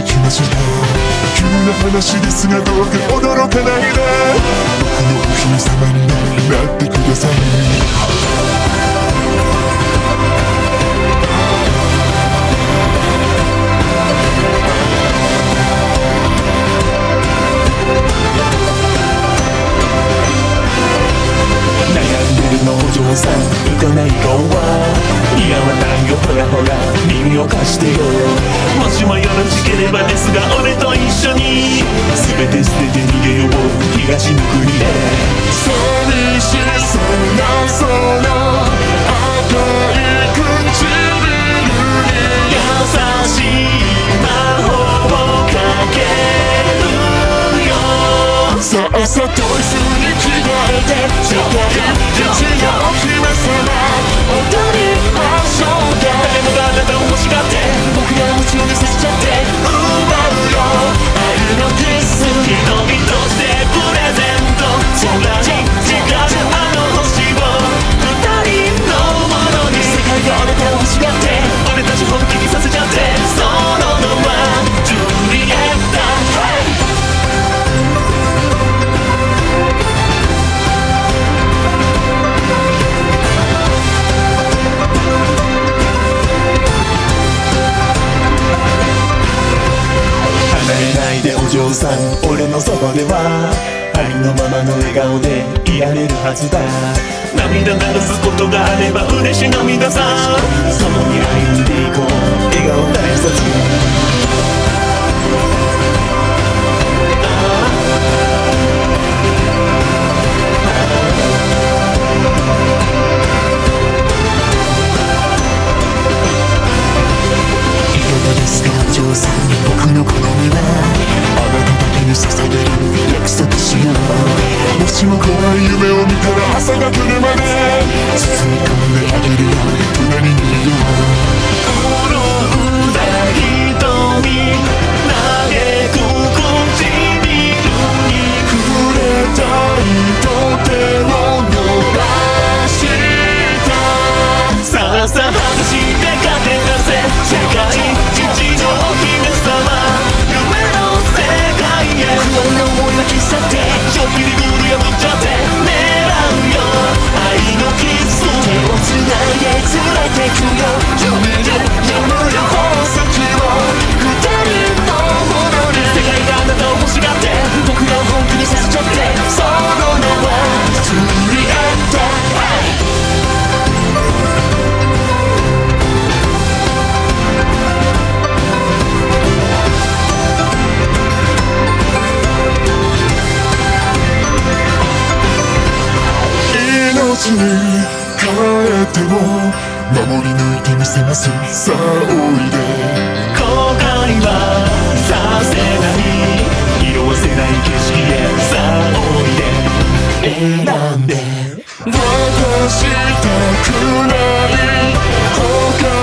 きました。急な話ですがどうか驚かないで、僕のお姫様になってください。お嬢さん浮かない顔は似合わないよ、ほらほら耳を貸してよ。もしもよろしければですが俺と一緒に全て捨てて逃げよう東の国へ。寂しそうなその赤い唇に優しい魔法をかけるよ。さあさと一緒に着替えて世界一のお姫様踊りましょうか。誰もがあなたを欲しがって僕が夢中にさせちゃって奪うよ愛のキス。瞳としてプレゼント空に光るあの星を二人のものに。世界があなたを欲しがって俺たち本気にさせちゃってその名はジュリエット。お嬢さん俺のそばではありのままの笑顔でいられるはずだ。涙流すことがあれば嬉し涙さ。共に歩んでいこう笑顔大切。お嬢さん僕の好みはあなただけに捧げる約束しよう。もしも怖い夢を見たら朝が来るまで包み込んであげるよ隣にいよう。潤んだ瞳嘆く唇に触れたいと手を伸ばした。さあさあ話してかけ出せ世界一のお姫様夢の世界へ。不安な思いは消し去ってちょっぴりルール破っちゃって狙うよ愛のキス。手をつないで連れてくよ夢で眠る宝石を二人のものに。世界があなたを欲しがって僕らを本気にさせちゃってその名はジュリエット。命に変えても守り抜いてみせます。さあおいで後悔はさせない色褪せない景色へ。さあおいで選んで渡したくない他